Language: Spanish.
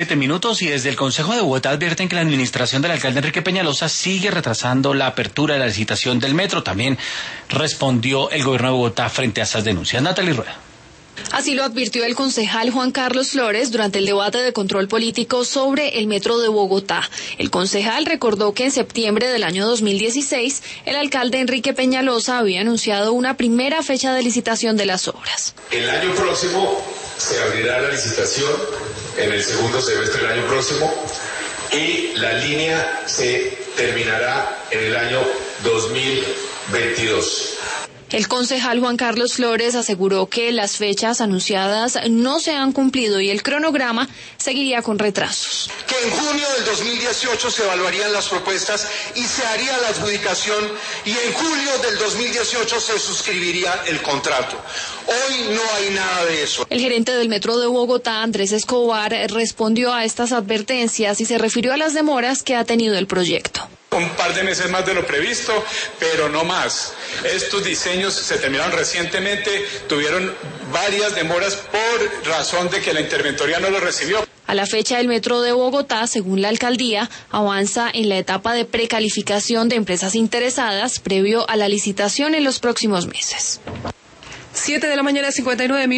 7 minutos y desde el Consejo de Bogotá advierten que la administración del alcalde Enrique Peñalosa sigue retrasando la apertura de la licitación del metro. También respondió el gobierno de Bogotá frente a estas denuncias. Natalie Rueda. Así lo advirtió el concejal Juan Carlos Flores durante el debate de control político sobre el metro de Bogotá. El concejal recordó que en septiembre del año 2016 el alcalde Enrique Peñalosa había anunciado una primera fecha de licitación de las obras. El año próximo se abrirá la licitación, en el segundo semestre del año próximo, y la línea se terminará en el año 2022. El concejal Juan Carlos Flores aseguró que las fechas anunciadas no se han cumplido y el cronograma seguiría con retrasos. Que en junio del 2018 se evaluarían las propuestas y se haría la adjudicación y en julio del 2018 se suscribiría el contrato. Hoy no hay nada de eso. El gerente del Metro de Bogotá, Andrés Escobar, respondió a estas advertencias y se refirió a las demoras que ha tenido el proyecto. Un par de meses más de lo previsto, pero no más. Estos diseños se terminaron recientemente, tuvieron varias demoras por razón de que la interventoría no lo recibió. A la fecha, el Metro de Bogotá, según la alcaldía, avanza en la etapa de precalificación de empresas interesadas previo a la licitación en los próximos meses. 7 de la mañana, 59 minutos.